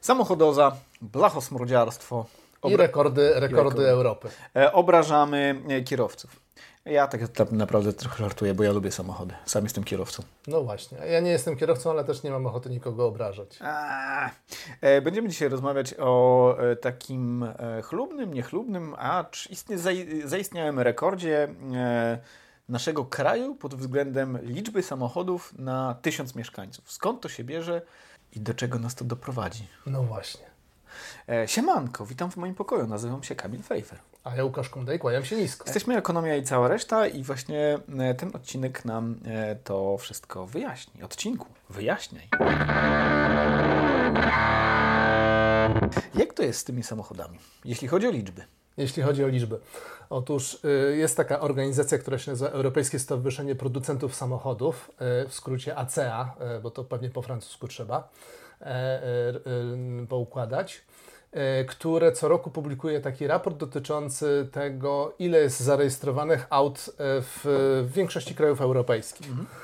Samochodoza, blachosmrodziarstwo. I rekordy Europy. Obrażamy kierowców. Ja tak naprawdę trochę żartuję, bo ja lubię samochody. Sam jestem kierowcą. No właśnie. Ja nie jestem kierowcą, ale też nie mam ochoty nikogo obrażać. Będziemy dzisiaj rozmawiać o takim chlubnym, niechlubnym, zaistniałym rekordzie naszego kraju pod względem liczby samochodów na 1000 mieszkańców. Skąd to się bierze i do czego nas to doprowadzi? No właśnie. Siemanko, witam w moim pokoju. Nazywam się Kamil Fejfer. A ja Łukasz Kundej, kłaniam się nisko. Jesteśmy Ekonomia i cała reszta i właśnie ten odcinek nam to wszystko wyjaśni. Wyjaśniaj. Jak to jest z tymi samochodami, jeśli chodzi o liczby? Jeśli chodzi o liczby. Otóż jest taka organizacja, która się nazywa Europejskie Stowarzyszenie Producentów Samochodów, w skrócie ACEA, bo to pewnie po francusku trzeba poukładać, które co roku publikuje taki raport dotyczący tego, ile jest zarejestrowanych aut w większości krajów europejskich.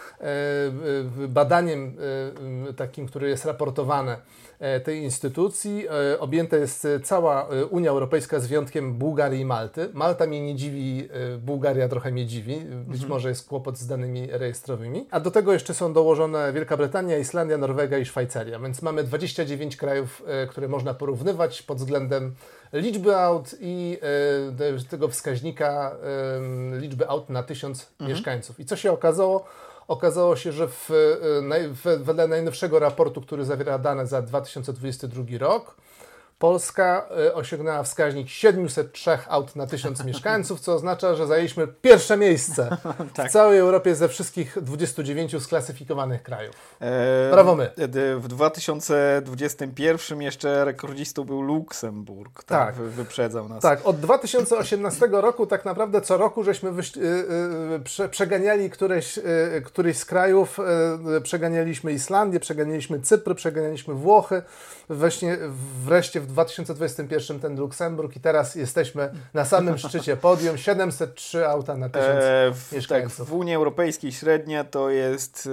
Badaniem takim, które jest raportowane tej instytucji, objęta jest cała Unia Europejska z wyjątkiem Bułgarii i Malty. Malta mnie nie dziwi, Bułgaria trochę mnie dziwi. Być może jest kłopot z danymi rejestrowymi. A do tego jeszcze są dołożone Wielka Brytania, Islandia, Norwegia i Szwajcaria. Więc mamy 29 krajów, które można porównywać pod względem liczby aut i tego wskaźnika liczby aut na 1000 mieszkańców. I co się okazało? Okazało się, że wedle najnowszego raportu, który zawiera dane za 2022 rok, Polska osiągnęła wskaźnik 703 aut na 1000 mieszkańców, co oznacza, że zajęliśmy pierwsze miejsce w całej Europie ze wszystkich 29 sklasyfikowanych krajów. Brawo my. W 2021 jeszcze rekordzistą był Luksemburg. Tak. Wyprzedzał nas. Tak, od 2018 roku tak naprawdę co roku żeśmy przeganiali któryś z krajów, przeganialiśmy Islandię, przeganialiśmy Cypr, przeganialiśmy Włochy, wreszcie w 2021 ten Luksemburg i teraz jesteśmy na samym szczycie podium, 703 auta na 1000 mieszkańców. Tak, w Unii Europejskiej średnia to jest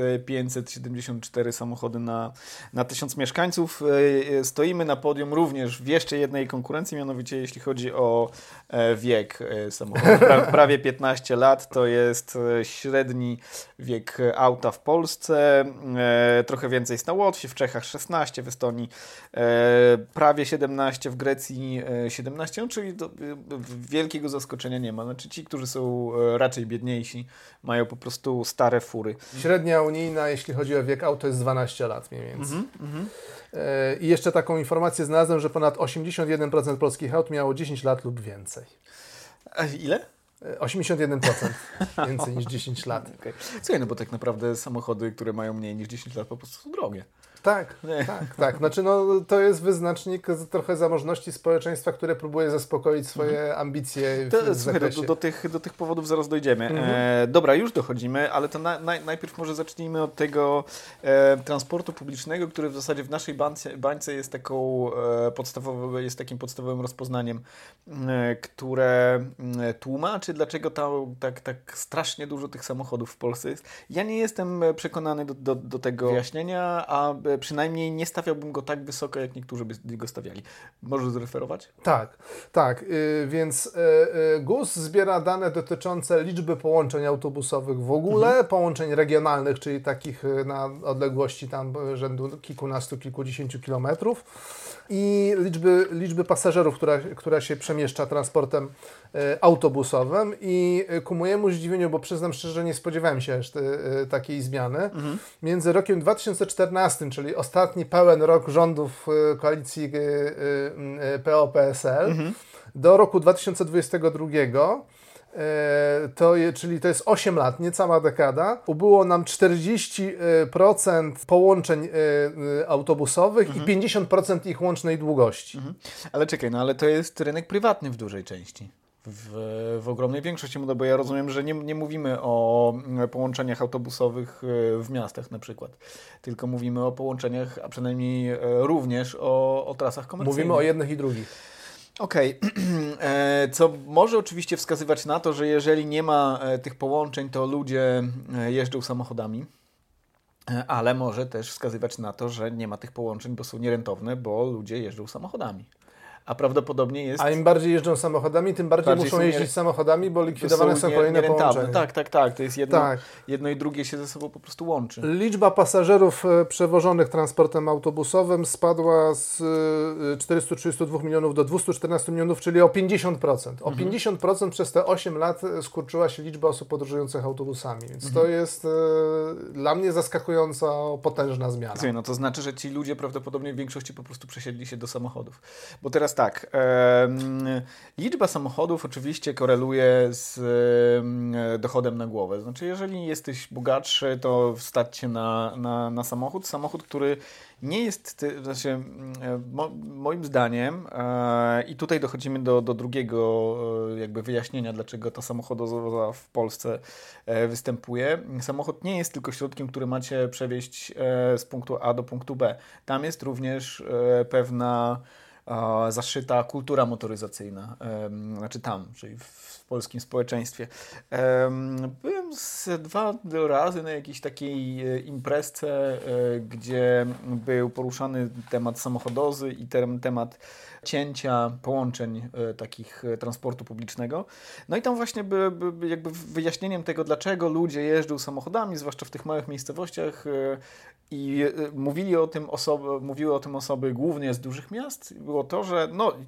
574 samochody na 1000 mieszkańców. Stoimy na podium również w jeszcze jednej konkurencji, mianowicie jeśli chodzi o wiek samochodu. Prawie 15 lat to jest średni wiek auta w Polsce. Trochę więcej jest na Łotwie, w Czechach 16, w Estonii prawie 17, w Grecji 17, czyli wielkiego zaskoczenia nie ma. Znaczy ci, którzy są raczej biedniejsi, mają po prostu stare fury. Średnia unijna, jeśli chodzi o wiek aut, to jest 12 lat mniej więcej. I jeszcze taką informację znalazłem, że ponad 81% polskich aut miało 10 lat lub więcej. A ile? 81%, więcej niż 10 lat. Okay. Słuchaj, no bo tak naprawdę samochody, które mają mniej niż 10 lat po prostu są drogie. Tak. Znaczy, to jest wyznacznik trochę zamożności społeczeństwa, które próbuje zaspokoić swoje ambicje w zakresie. Do tych powodów zaraz dojdziemy. Dobra, już dochodzimy, ale to najpierw może zacznijmy od tego transportu publicznego, który w zasadzie w naszej bańce jest takim podstawowym rozpoznaniem, które tłumaczy, dlaczego tak strasznie dużo tych samochodów w Polsce jest. Ja nie jestem przekonany do tego wyjaśnienia, a przynajmniej nie stawiałbym go tak wysoko, jak niektórzy by go stawiali. Możesz zreferować? Tak. Więc GUS zbiera dane dotyczące liczby połączeń autobusowych w ogóle, połączeń regionalnych, czyli takich na odległości tam rzędu kilkunastu, kilkudziesięciu kilometrów i liczby pasażerów, która się przemieszcza transportem autobusowym i ku mojemu zdziwieniu, bo przyznam szczerze, że nie spodziewałem się takiej zmiany, między rokiem 2014, czyli ostatni pełen rok rządów koalicji PO-PSL, do roku 2022, czyli to jest 8 lat, niecała dekada, ubyło nam 40% połączeń autobusowych i 50% ich łącznej długości. Ale czekaj, ale to jest rynek prywatny w dużej części. W ogromnej większości, no bo ja rozumiem, że nie mówimy o połączeniach autobusowych w miastach na przykład, tylko mówimy o połączeniach, a przynajmniej również o trasach komercyjnych. Mówimy o jednych i drugich. Okej. Co może oczywiście wskazywać na to, że jeżeli nie ma tych połączeń, to ludzie jeżdżą samochodami. ale może też wskazywać na to, że nie ma tych połączeń, bo są nierentowne, bo ludzie jeżdżą samochodami. A prawdopodobnie jest... A im bardziej jeżdżą samochodami, tym bardziej muszą jeździć samochodami, bo likwidowane są kolejne połączenia. Tak. To jest jedno i drugie się ze sobą po prostu łączy. Liczba pasażerów przewożonych transportem autobusowym spadła z 432 milionów do 214 milionów, czyli o 50%. O 50% przez te 8 lat skurczyła się liczba osób podróżujących autobusami. Więc to jest dla mnie zaskakująco potężna zmiana. Słuchaj, no to znaczy, że ci ludzie prawdopodobnie w większości po prostu przesiedli się do samochodów. Bo teraz tak, liczba samochodów oczywiście koreluje z dochodem na głowę. Znaczy, jeżeli jesteś bogatszy, to stać się na samochód, który nie jest, moim zdaniem, i tutaj dochodzimy do drugiego jakby wyjaśnienia, dlaczego ta samochodowa w Polsce występuje. Samochód nie jest tylko środkiem, który macie przewieźć z punktu A do punktu B. Tam jest również pewna zaszyta kultura motoryzacyjna, czyli w polskim społeczeństwie. Byłem dwa razy na jakiejś takiej imprezce, gdzie był poruszany temat samochodozy i temat cięcia połączeń takich transportu publicznego. No i tam właśnie jakby wyjaśnieniem tego, dlaczego ludzie jeżdżą samochodami, zwłaszcza w tych małych miejscowościach, i mówiły o tym osoby głównie z dużych miast, było to, że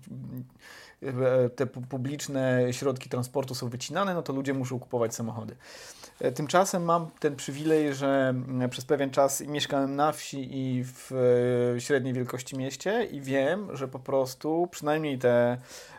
te publiczne środki transportu są wycinane, no to ludzie muszą kupować samochody. Tymczasem mam ten przywilej, że przez pewien czas mieszkałem na wsi i w średniej wielkości mieście i wiem, że po prostu przynajmniej te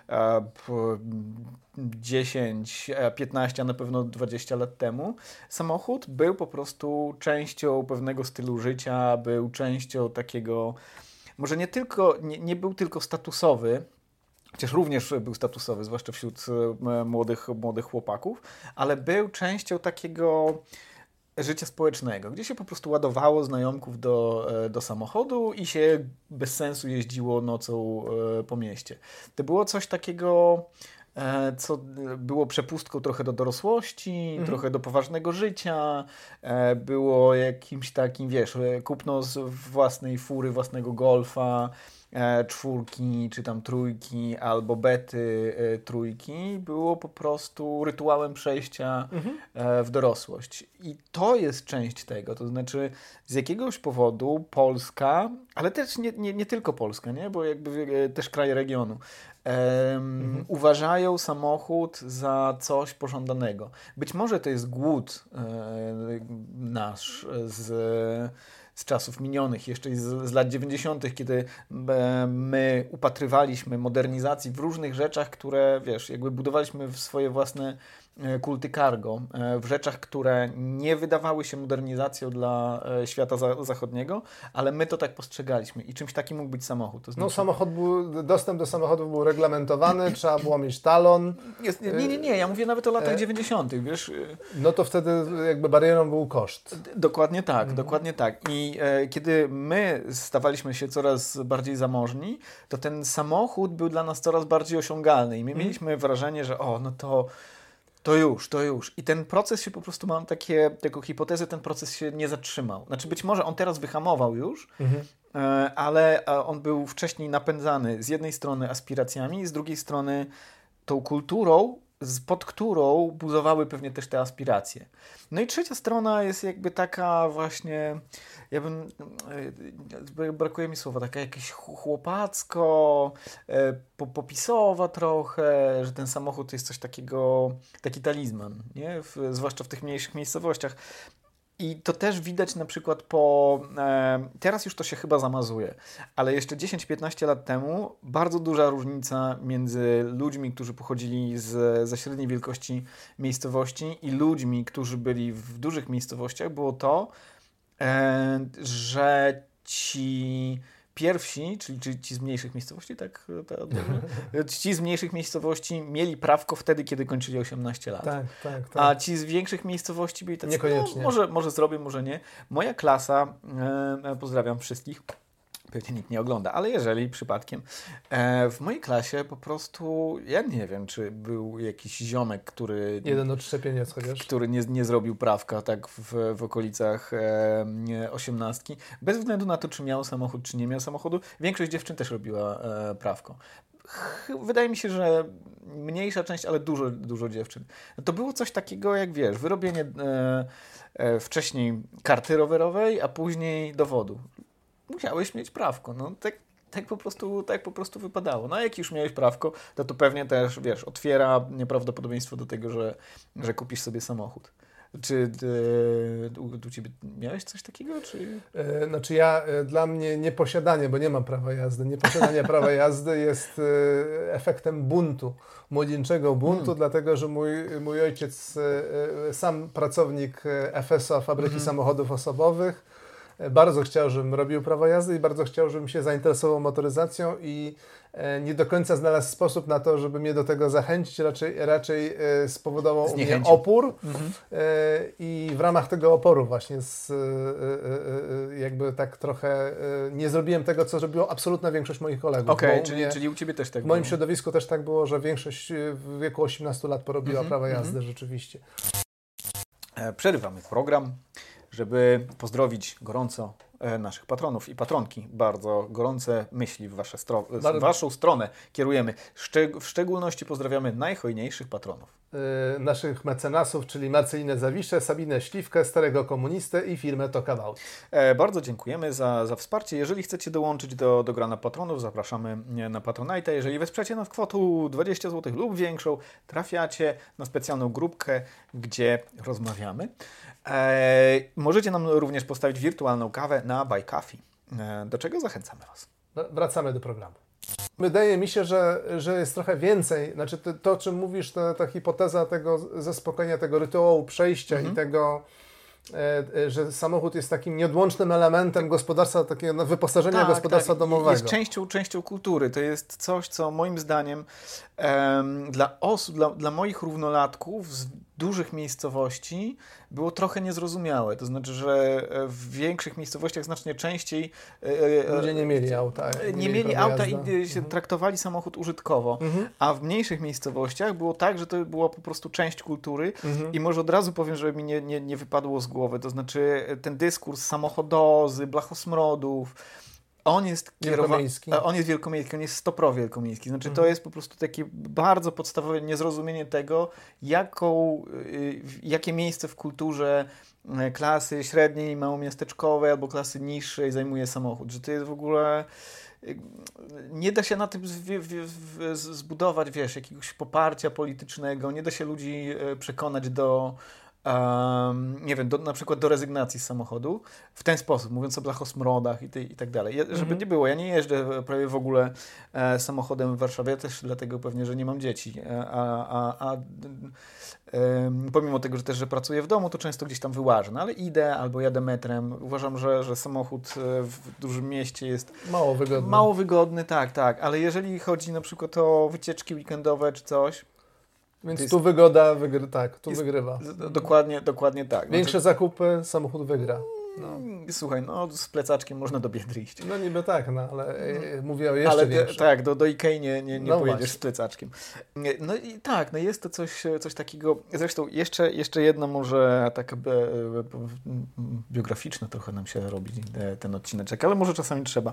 10, 15, a na pewno 20 lat temu samochód był po prostu częścią pewnego stylu życia, był częścią takiego, może nie był tylko statusowy, chociaż również był statusowy, zwłaszcza wśród młodych chłopaków, ale był częścią takiego życia społecznego, gdzie się po prostu ładowało znajomków do samochodu i się bez sensu jeździło nocą po mieście. To było coś takiego, co było przepustką trochę do dorosłości, trochę do poważnego życia, było jakimś takim, kupno z własnej fury, własnego Golfa, 4 czy tam 3 albo Bety 3 było po prostu rytuałem przejścia w dorosłość. I to jest część tego, to znaczy z jakiegoś powodu Polska, ale też nie tylko Polska, nie? Bo jakby też kraje regionu, uważają samochód za coś pożądanego. Być może to jest głód nasz z czasów minionych, jeszcze z lat 90., kiedy my upatrywaliśmy modernizacji w różnych rzeczach, które, jakby budowaliśmy swoje własne kulty cargo, w rzeczach, które nie wydawały się modernizacją dla świata zachodniego, ale my to tak postrzegaliśmy i czymś takim mógł być samochód. To znaczy... Dostęp do samochodów był reglamentowany, trzeba było mieć talon. Nie, ja mówię nawet o latach 90., wiesz. No to wtedy jakby barierą był koszt. Dokładnie tak. I kiedy my stawaliśmy się coraz bardziej zamożni, to ten samochód był dla nas coraz bardziej osiągalny i my mieliśmy wrażenie, że to już. I ten proces się po prostu, mam taką hipotezę, ten proces się nie zatrzymał. Znaczy być może on teraz wyhamował już, ale on był wcześniej napędzany z jednej strony aspiracjami, z drugiej strony tą kulturą, pod którą buzowały pewnie też te aspiracje. No i trzecia strona jest jakby taka właśnie, brakuje mi słowa, taka jakieś chłopacko, popisowa trochę, że ten samochód jest coś takiego, taki talizman, nie? Zwłaszcza w tych mniejszych miejscowościach. I to też widać na przykład teraz już to się chyba zamazuje, ale jeszcze 10-15 lat temu bardzo duża różnica między ludźmi, którzy pochodzili ze średniej wielkości miejscowości i ludźmi, którzy byli w dużych miejscowościach, było to, że ci pierwsi, czyli ci z mniejszych miejscowości, ci z mniejszych miejscowości mieli prawko wtedy, kiedy kończyli 18 lat. Tak. A ci z większych miejscowości byli tacy, niekoniecznie. Może zrobię, może nie. Moja klasa, pozdrawiam wszystkich, pewnie nikt nie ogląda, ale jeżeli przypadkiem, w mojej klasie po prostu, ja nie wiem, czy był jakiś ziomek, który... Jeden odszczepieniec chociaż. Który nie zrobił prawka tak w okolicach 18. Bez względu na to, czy miał samochód, czy nie miał samochodu. Większość dziewczyn też robiła prawko. Wydaje mi się, że mniejsza część, ale dużo dziewczyn. To było coś takiego, jak wiesz, wyrobienie wcześniej karty rowerowej, a później dowodu. Musiałeś mieć prawko. No, tak po prostu wypadało. No a jak już miałeś prawko, to pewnie też, wiesz, otwiera nieprawdopodobieństwo do tego, że kupisz sobie samochód. Czy u Ciebie miałeś coś takiego? Czy... Znaczy dla mnie nieposiadanie, bo nie mam prawa jazdy, nieposiadanie prawa jazdy jest efektem buntu, młodzieńczego buntu, dlatego że mój ojciec, sam pracownik FSO, fabryki samochodów osobowych, bardzo chciał, żebym robił prawo jazdy i bardzo chciał, żebym się zainteresował motoryzacją i nie do końca znalazł sposób na to, żeby mnie do tego zachęcić, raczej spowodował u mnie opór i w ramach tego oporu właśnie jakby tak trochę nie zrobiłem tego, co zrobiło absolutna większość moich kolegów. Okej, czyli u Ciebie też tak było. W moim środowisku też tak było, że większość w wieku 18 lat porobiła prawo jazdy rzeczywiście. Przerywamy program, żeby pozdrowić gorąco naszych patronów i patronki. Bardzo gorące myśli w waszą stronę kierujemy. W szczególności pozdrawiamy najhojniejszych patronów. Naszych mecenasów, czyli Marcelinę Zawiszę, Sabinę Śliwkę, Starego Komunistę i firmę Tokawał. Bardzo dziękujemy za wsparcie. Jeżeli chcecie dołączyć do grona patronów, zapraszamy na Patronite. Jeżeli wesprzecie nas kwotą 20 zł lub większą, trafiacie na specjalną grupkę, gdzie rozmawiamy. Możecie nam również postawić wirtualną kawę na Buy Coffee, do czego zachęcamy Was. Wracamy do programu. Wydaje mi się, że jest trochę więcej, znaczy to o czym mówisz, ta hipoteza tego zaspokojenia, tego rytuału przejścia i tego, że samochód jest takim nieodłącznym elementem gospodarstwa, takiego wyposażenia gospodarstwa domowego. Jest częścią kultury. To jest coś, co moim zdaniem dla osób, dla moich równolatków z dużych miejscowości było trochę niezrozumiałe. To znaczy, że w większych miejscowościach znacznie częściej ludzie nie mieli auta. Nie mieli auta i się traktowali samochód użytkowo. A w mniejszych miejscowościach było tak, że to była po prostu część kultury i może od razu powiem, żeby mi nie wypadło z głowy. To znaczy ten dyskurs samochodozy, blachosmrodów, on jest wielkomiejski, on jest 100% wielkomiejski. Znaczy to jest po prostu takie bardzo podstawowe niezrozumienie tego, jakie miejsce w kulturze klasy średniej, małomiasteczkowej albo klasy niższej zajmuje samochód. Że to jest w ogóle... Nie da się na tym zbudować, wiesz, jakiegoś poparcia politycznego, nie da się ludzi przekonać do... nie wiem, na przykład do rezygnacji z samochodu w ten sposób, mówiąc o blachosmrodach i tak dalej. Żeby nie było, ja nie jeżdżę prawie w ogóle samochodem w Warszawie, też dlatego pewnie, że nie mam dzieci. Pomimo tego, że pracuję w domu, to często gdzieś tam wyłażę, no ale idę albo jadę metrem. Uważam, że samochód w dużym mieście jest mało wygodny, tak, ale jeżeli chodzi na przykład o wycieczki weekendowe czy coś, więc tu wygoda wygrywa. Dokładnie tak. Większe zakupy, samochód wygra. No. Słuchaj, z plecaczkiem można do Biedry iść. No niby tak, ale mówię o jeszcze większym. Tak, do Ikei nie pojedziesz z plecaczkiem. No i tak, jest to coś takiego. Zresztą jeszcze jedno może taka biograficzna trochę nam się robi ten odcineczek, ale może czasami trzeba.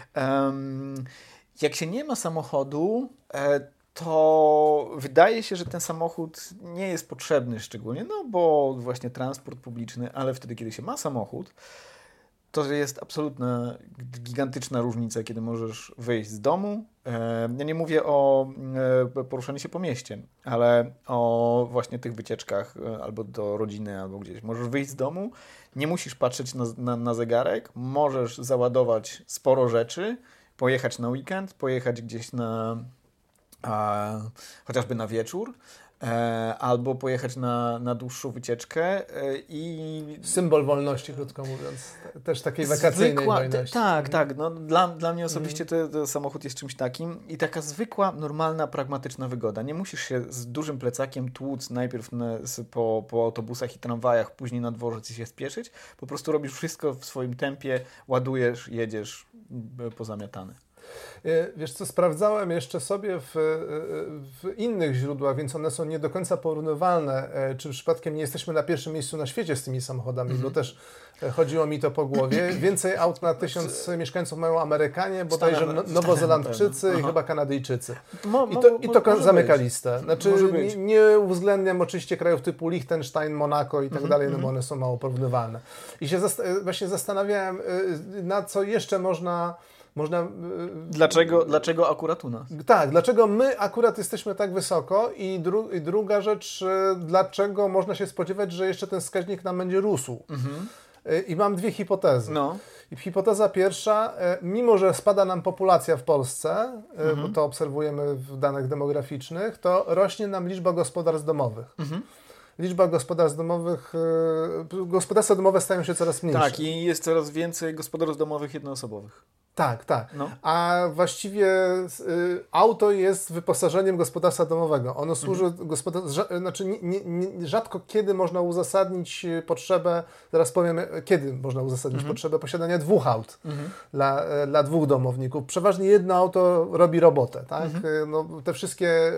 Jak się nie ma samochodu, to wydaje się, że ten samochód nie jest potrzebny szczególnie, bo właśnie transport publiczny, ale wtedy, kiedy się ma samochód, to jest absolutna, gigantyczna różnica, kiedy możesz wyjść z domu. Ja nie mówię o poruszaniu się po mieście, ale o właśnie tych wycieczkach albo do rodziny, albo gdzieś. Możesz wyjść z domu, nie musisz patrzeć na zegarek, możesz załadować sporo rzeczy, pojechać na weekend, pojechać gdzieś chociażby na wieczór albo pojechać na dłuższą wycieczkę i... Symbol wolności, krótko mówiąc. Też takiej wakacyjnej wolności. Tak. No, dla mnie osobiście to samochód jest czymś takim i taka zwykła, normalna, pragmatyczna wygoda. Nie musisz się z dużym plecakiem tłuc najpierw po autobusach i tramwajach, później na dworzec i się spieszyć. Po prostu robisz wszystko w swoim tempie, ładujesz, jedziesz pozamiatany. Wiesz co, sprawdzałem jeszcze sobie w innych źródłach, więc one są nie do końca porównywalne, czy przypadkiem nie jesteśmy na pierwszym miejscu na świecie z tymi samochodami, bo też chodziło mi to po głowie. Więcej aut na 1000 mieszkańców mają Amerykanie, bodajże Nowozelandczycy i chyba Kanadyjczycy. I to zamyka listę. Znaczy nie uwzględniam oczywiście krajów typu Liechtenstein, Monako i tak dalej, no bo one są mało porównywalne. I się właśnie zastanawiałem, na co jeszcze można... Dlaczego akurat u nas? Tak, dlaczego my akurat jesteśmy tak wysoko i druga rzecz, dlaczego można się spodziewać, że jeszcze ten wskaźnik nam będzie rósł. I mam dwie hipotezy. I hipoteza pierwsza, mimo że spada nam populacja w Polsce, bo to obserwujemy w danych demograficznych, to rośnie nam liczba gospodarstw domowych. Liczba gospodarstwa domowe stają się coraz mniejsze. Tak, i jest coraz więcej gospodarstw domowych jednoosobowych. Tak. No. A właściwie auto jest wyposażeniem gospodarstwa domowego. Ono służy rzadko kiedy można uzasadnić potrzebę, zaraz powiem, kiedy można uzasadnić potrzebę posiadania 2 aut dla 2 domowników. Przeważnie jedno auto robi robotę, tak? No, te wszystkie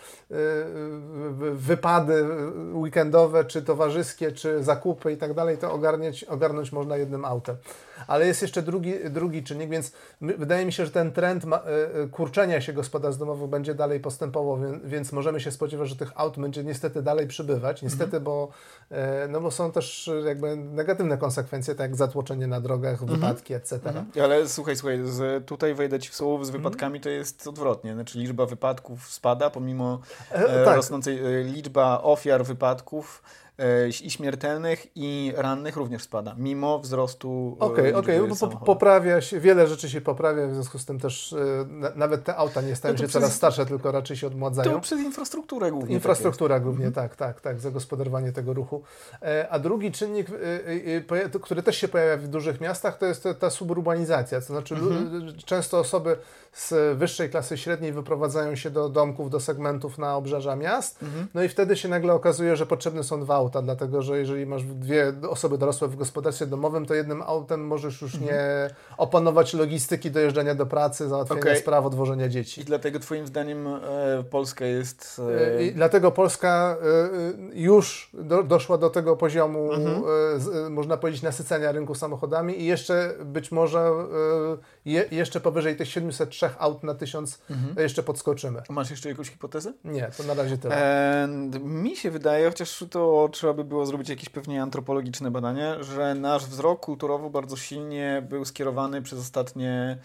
wypady weekendowe, czy towarzyskie, czy zakupy i tak dalej, to ogarnąć można jednym autem. Ale jest jeszcze drugi czynnik, więc wydaje mi się, że ten trend kurczenia się gospodarstw domowych będzie dalej postępował, więc możemy się spodziewać, że tych aut będzie niestety dalej przybywać. Niestety, bo są też jakby negatywne konsekwencje, tak jak zatłoczenie na drogach, wypadki, etc. Ale słuchaj, tutaj wejdę Ci w słowo, z wypadkami to jest odwrotnie. Znaczy liczba wypadków spada, pomimo rosnącej liczba ofiar wypadków i śmiertelnych i rannych również spada, mimo wzrostu poprawia się, wiele rzeczy się poprawia, w związku z tym też nawet te auta nie stają się coraz starsze, tylko raczej się odmładzają. To przez infrastrukturę głównie. Infrastruktura głównie, tak, zagospodarowanie tego ruchu. A drugi czynnik, który też się pojawia w dużych miastach, to jest ta suburbanizacja, to znaczy często osoby z wyższej klasy średniej wyprowadzają się do domków, do segmentów na obrzeża miast, no i wtedy się nagle okazuje, że potrzebne są 2 auta, dlatego że jeżeli masz 2 osoby dorosłe w gospodarstwie domowym, to jednym autem możesz już nie opanować logistyki dojeżdżania do pracy, załatwienia spraw, odwożenia dzieci. I dlatego Twoim zdaniem Polska jest... I dlatego Polska już doszła do tego poziomu, można powiedzieć, nasycenia rynku samochodami i jeszcze być może jeszcze powyżej tych 703 aut na 1000 jeszcze podskoczymy. Masz jeszcze jakąś hipotezę? Nie, to na razie tyle. Mi się wydaje, chociaż to trzeba by było zrobić jakieś pewnie antropologiczne badanie, że nasz wzrok kulturowo bardzo silnie był skierowany przez ostatnie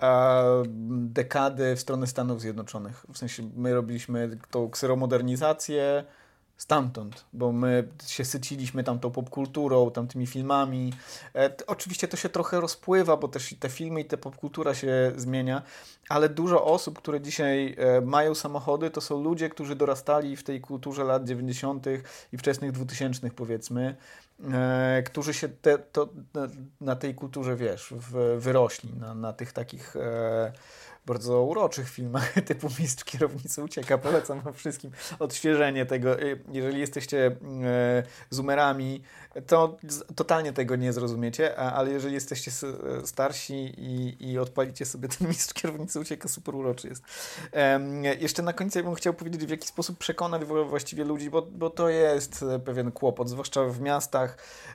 dekady w stronę Stanów Zjednoczonych. W sensie my robiliśmy tą kseromodernizację stamtąd, bo my się syciliśmy tamtą popkulturą, tamtymi filmami. Oczywiście to się trochę rozpływa, bo też i te filmy i ta popkultura się zmienia, ale dużo osób, które dzisiaj mają samochody, to są ludzie, którzy dorastali w tej kulturze lat 90. i wczesnych 2000 powiedzmy, którzy się na tej kulturze, wyrośli, na tych takich bardzo uroczych filmach typu Mistrz Kierownicy Ucieka. Polecam wam wszystkim odświeżenie tego. Jeżeli jesteście zoomerami, to totalnie tego nie zrozumiecie, ale jeżeli jesteście starsi i odpalicie sobie ten Mistrz Kierownicy Ucieka, super uroczy jest. Jeszcze na końcu bym chciał powiedzieć, w jaki sposób przekonać właściwie ludzi, bo to jest pewien kłopot, zwłaszcza w miastach.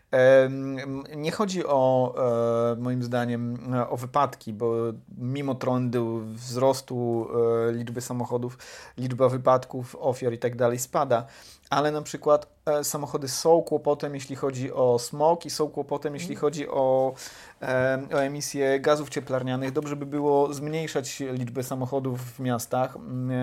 Nie chodzi moim zdaniem o wypadki, bo mimo trendu wzrostu liczby samochodów, liczba wypadków, ofiar i tak dalej spada, ale na przykład samochody są kłopotem, jeśli chodzi o smog i są kłopotem, jeśli chodzi o emisję gazów cieplarnianych. Dobrze by było zmniejszać liczbę samochodów w miastach,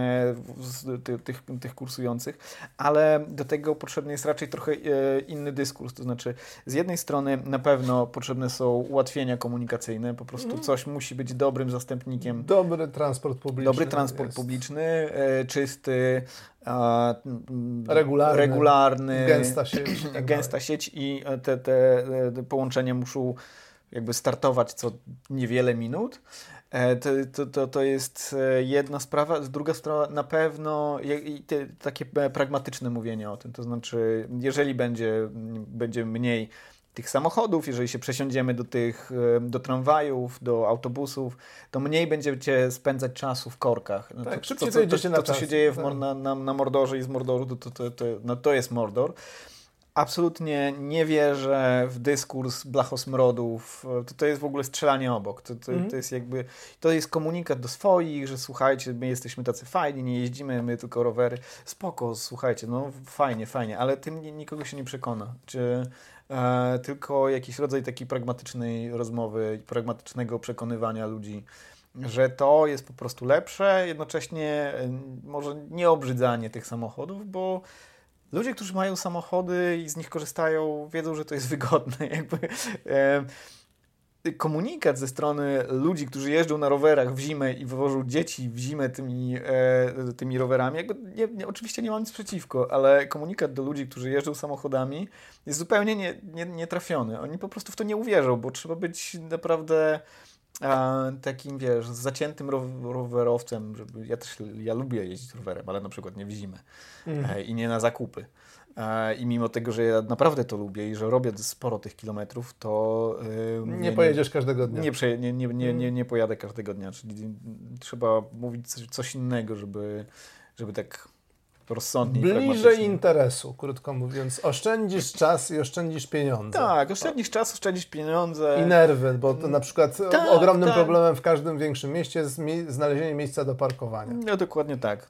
tych kursujących, ale do tego potrzebny jest raczej trochę inny dyskurs. To znaczy, z jednej strony na pewno potrzebne są ułatwienia komunikacyjne, po prostu coś musi być dobrym zastępnikiem. Dobry transport publiczny. Dobry transport publiczny, czysty, regularny, gęsta sieć i te połączenia muszą jakby startować co niewiele minut. To jest jedna sprawa. Druga sprawa, na pewno takie pragmatyczne mówienie o tym. To znaczy, jeżeli będzie mniej tych samochodów, jeżeli się przesiądziemy do tramwajów, do autobusów, to mniej będziecie spędzać czasu w korkach. No tak, szybciej dojedziecie na czas. To, co się dzieje na Mordorze i z Mordoru, to jest Mordor. Absolutnie nie wierzę w dyskurs blachosmrodów. To jest w ogóle strzelanie obok. To jest jakby, to jest komunikat do swoich, że słuchajcie, my jesteśmy tacy fajni, nie jeździmy, my tylko rowery. Spoko, słuchajcie, no fajnie, ale tym nikogo się nie przekona. Czy tylko jakiś rodzaj takiej pragmatycznej rozmowy, pragmatycznego przekonywania ludzi, że to jest po prostu lepsze, jednocześnie może nie obrzydzanie tych samochodów, bo ludzie, którzy mają samochody i z nich korzystają, wiedzą, że to jest wygodne. Jakby komunikat ze strony ludzi, którzy jeżdżą na rowerach w zimę i wywożą dzieci w zimę tymi rowerami, jakby oczywiście nie mam nic przeciwko, ale komunikat do ludzi, którzy jeżdżą samochodami jest zupełnie nietrafiony. Oni po prostu w to nie uwierzą, bo trzeba być naprawdę takim, wiesz, zaciętym rowerowcem, żeby ja lubię jeździć rowerem, ale na przykład nie w zimę i nie na zakupy. I mimo tego, że ja naprawdę to lubię i że robię sporo tych kilometrów, to nie pojedziesz każdego dnia. Nie pojadę każdego dnia, czyli trzeba mówić coś innego, żeby tak rozsądnie. Bliżej interesu, krótko mówiąc. Oszczędzisz czas i oszczędzisz pieniądze. Tak, oszczędzisz czas, oszczędzisz pieniądze. I nerwy, bo to na przykład ogromnym problemem w każdym większym mieście jest znalezienie miejsca do parkowania. No dokładnie tak.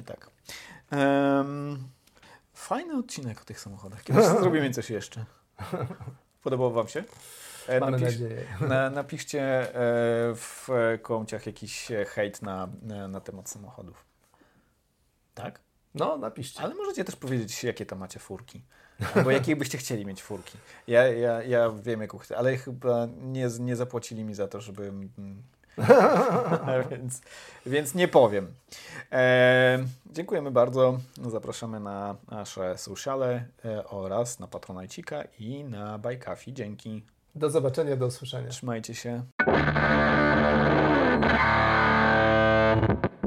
Fajny odcinek o tych samochodach. Kiedyś zrobimy coś jeszcze. Podobało Wam się? Mamy nadzieję. Napiszcie w kołciach jakiś hejt na temat samochodów. Tak? No, napiszcie. Ale możecie też powiedzieć, jakie tam macie furki. Albo jakie byście chcieli mieć furki. Ja wiem, jaką chcę, ale chyba nie zapłacili mi za to, żeby... więc nie powiem. Dziękujemy bardzo. Zapraszamy na nasze sociale oraz na Patronajcika i na Buy Coffee. Dzięki. Do zobaczenia, do usłyszenia. Trzymajcie się.